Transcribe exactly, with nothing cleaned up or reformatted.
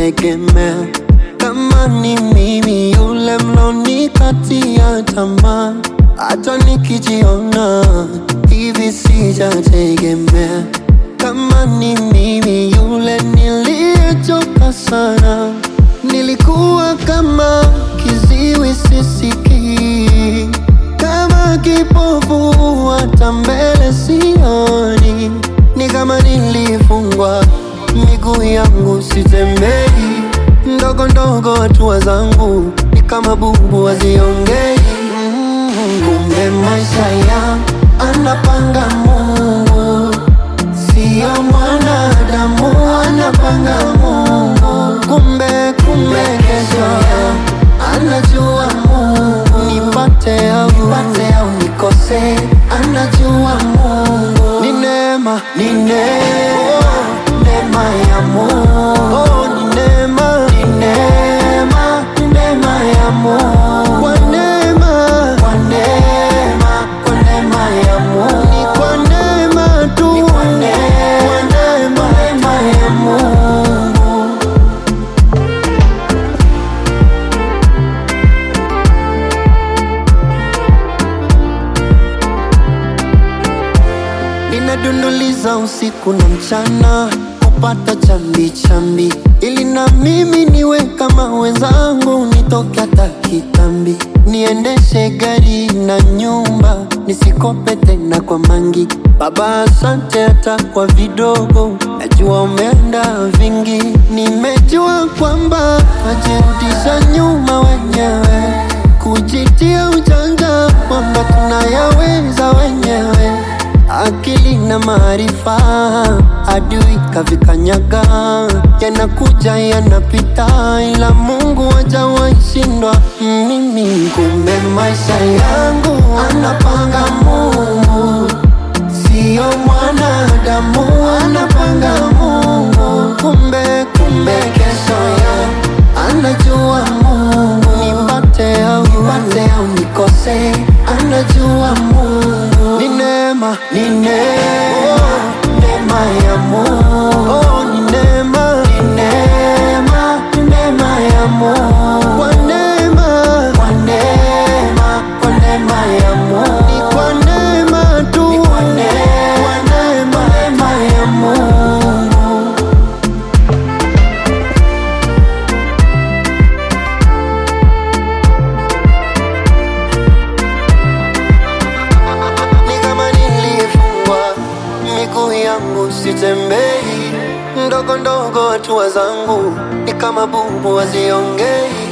kutegemea. Kama ni mimi yule mlonikatia tamaa, hata nikijiona hivi sijategemea. Kama ni mimi yule niliyechoka sana, nilikuwa kama kiziwi sisikii, kama kipofu hata mbele sioni. Ni kama nilifungwa miguu yangu sitembei, ndogo ndogo hatua zangu ni kama bubu haziongei. mm, Kumbe maisha ya anapanga Mungu, sio mwanadamu anapanga Mungu. Kumbe kumbe kesho ya anajua Mungu, nipate au nipate au nikose, anajua Mungu. Ni neema, ni neema, neema ya Mungu. Oh, ni neema, ni neema, ni neema ya Mungu. Kwa neema, kwa neema, kwa neema ya Mungu. Ni kwa neema tu, ni kwa neema, kwa neema, neema ya Mungu. Ninadunduliza usiku na mchana kupata chambi chambi, ili na mimi niwe kama wenzangu, nitoke hata kitambi. Niendeshe gari na nyumba, nisikope tena kwa mangi. Baba asante hata kwa vidogo, najua umeenda vingi. Nimejua kwamba wajirudisha nyuma wenyewe, kujitia ujanja kwamba tunayaweza wenyewe. Akili na maarifa adui kavikanyaga, yanakuja yanapita, ila Mungu hajawahi shindwa mimi. Kumbe maisha yangu anapanga Mungu, sio mwanadamu anapanga Mungu. Kumbe kumbe kesho yangu anajua Mungu, nipate au nipate au nikose, anajua Mungu. Ni neema, ni neema, neema ya Mungu. Oh, ni neema, ni neema, ni neema ya Mungu. Kwa neema, kwa neema, kwa neema ya Mungu. Ni kwa neema tu, ni kwa neema, kwa neema, neema ya Mungu. Miguu yangu sitembei, ndogo ndogo hatua zangu ni kama bubu haziongei.